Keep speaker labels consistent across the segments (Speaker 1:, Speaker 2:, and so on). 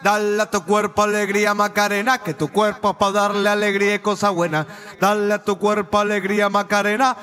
Speaker 1: Dale a tu cuerpo alegría Macarena, que tu cuerpo es pa' darle alegría y cosas buenas. Dale a tu cuerpo alegría Macarena,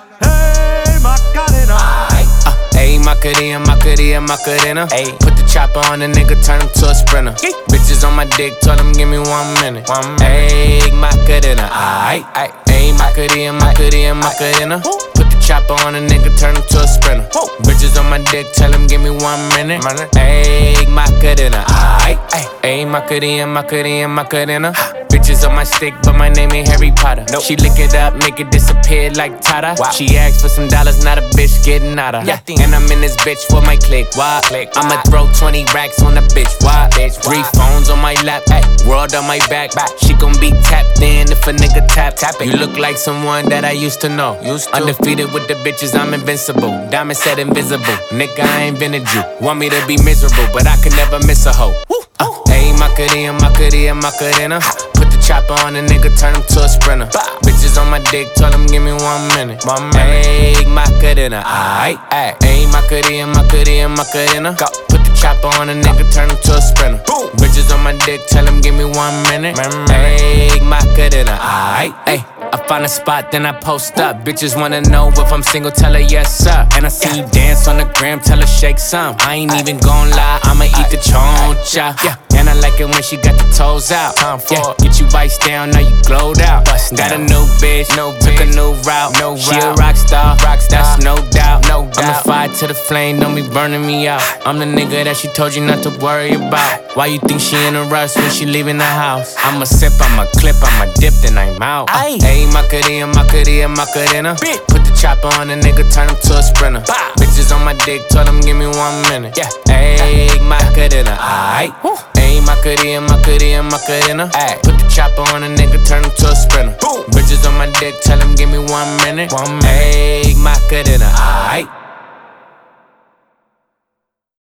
Speaker 1: hey Macarena.
Speaker 2: Ayy, Macarena, Macarena, Macarena. Ayy, put the chopper on the nigga, turn him to a sprinter. Bitches on my dick, told him give me 1 minute. Ayy, Macarena, ayy, ayy, Macarena, Macarena, Macarena. Put the chopper on the nigga, turn him to a sprinter. Bitches on my dick, tell him give me 1 minute. Ayy, Macarena, ayy, ayy, Macarena, Macarena, Macarena. Bitches on my stick, but my name ain't Harry Potter. Nope. She lick it up, make it disappear like Tata. Wow. She asked for some dollars, not a bitch getting nada. Yeah. And I'm in this bitch for my click. Why? I'ma throw 20 racks on the bitch. Why? 3 phones on my lap, ay, world on my back. She gon' be tapped in if a nigga tap it. You look like someone that I used to know. Undefeated with the bitches, I'm invincible. Diamond said invisible. Nigga, I ain't invented you. Want me to be miserable, but I can never miss a hoe. Ayy, Macarena, Macarena, Macarena. Put the chopper on the nigga, turn him to a sprinter. Bitches on my dick, told him give me 1 minute. Ayy, Macarena, ayy, ayy, Macarena, Macarena, Macarena. Put the chopper on the nigga, turn him to a sprinter. Bitches on my dick, tell him give me 1 minute. Ayy, Macarena, ayy, ayy. I find a spot, then I post up. Bitches wanna know if I'm single, tell her yes, sir. And I see you dance on the gram, tell her shake some. I ain't even gon' lie, I'ma eat the choncha. And I like it when she got the toes out. Get you iced down, now you glowed out. Got a new bitch, took a new route. She a rock star, that's no doubt. I'm a fire to the flame, don't be burning me out. I'm the nigga that she told you not to worry about. Why you think she in a rush when she leaving the house? I'ma sip, I'ma clip, I'ma dip, then I'm out. Ayy, Macarena, Macarena, Macarena. Put the chopper on the nigga, turn him to a sprinter. Bitches on my dick, told him give me 1 minute. Ayy, Macarena, ayy, ayy, Macarena, Macarena, Macarena. Put the chopper on the nigga, turn him to a sprinter. Bitches on my dick, tell him give me 1 minute. Ayy, Macarena, ayy.